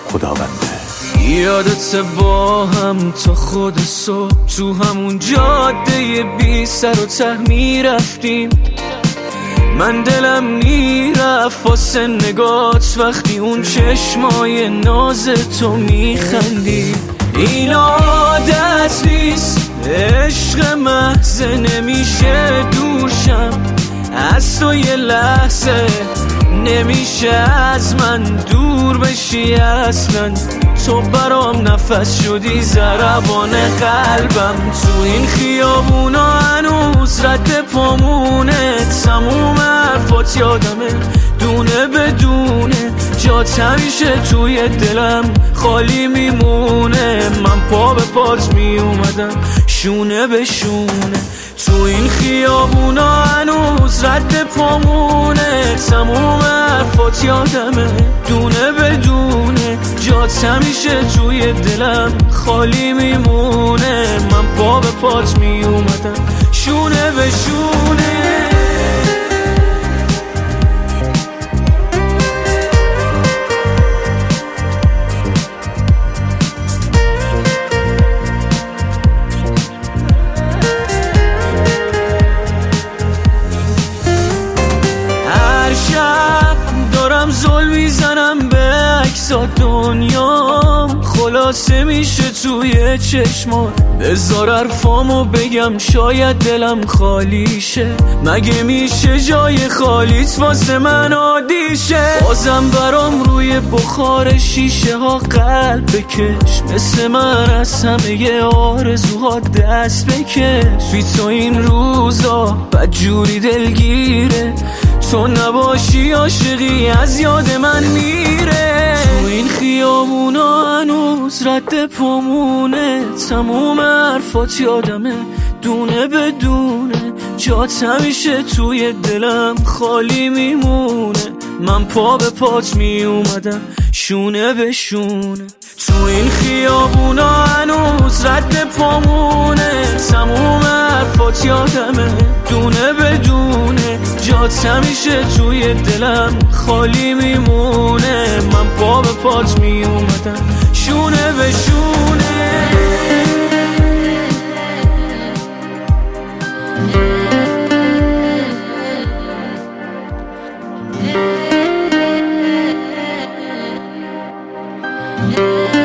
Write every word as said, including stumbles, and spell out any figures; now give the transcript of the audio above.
خداونده. یادت با هم تا خود صبح تو همون جاده بی سر و ته میرفتیم، من دلم میرفت واسه نگات وقتی اون چشمای ناز تو میخندی. این عادت نیست، عشق محض نمیشه دورشم از تو یه لحظه، نمیشه از من دور بشی اصلا. تو برام نفس شدی ضربان قلبم، تو این خیابونا هنوز رد پامونه، تموم حرفات یادمه دونه بدونه، جات همیشه توی دلم خالی میمونه. من پا به پات میومدم شونه به شونه، تو این خیابونا هنوز رد پامونه، تموم حرفات یادمه دونه بدونه، جات همیشه توی دلم خالی میمونه. من پا به پات میومدم شونه به شونه. دارم زل میزنم به عکسات دنیام، خلاصه میشه توی چشمات. بذار حرفامو بگم شاید دلم خالی شه، مگه میشه جای خالیت واسه من عادی شه؟ بازم برام روی بخار شیشه ها قلب بکش، مثل من از همه آرزوها دست بکش. بی تو این روزا بدجوری دلگیره، تو نباشی عاشقی از یاد من میره. تو این خیابونا هنوز رد پامونه، تموم حرفات یادمه دونه بدونه، جات همیشه توی دلم خالی میمونه. من پا به پات میومدم شونه به شونه، تو این خیابونا هنوز رد پامونه، تموم حرفات یادمه دونه بدونه، جات همیشه توی دلم خالی میمونه. من پا به پات میومدم شونه به شونه. Yeah.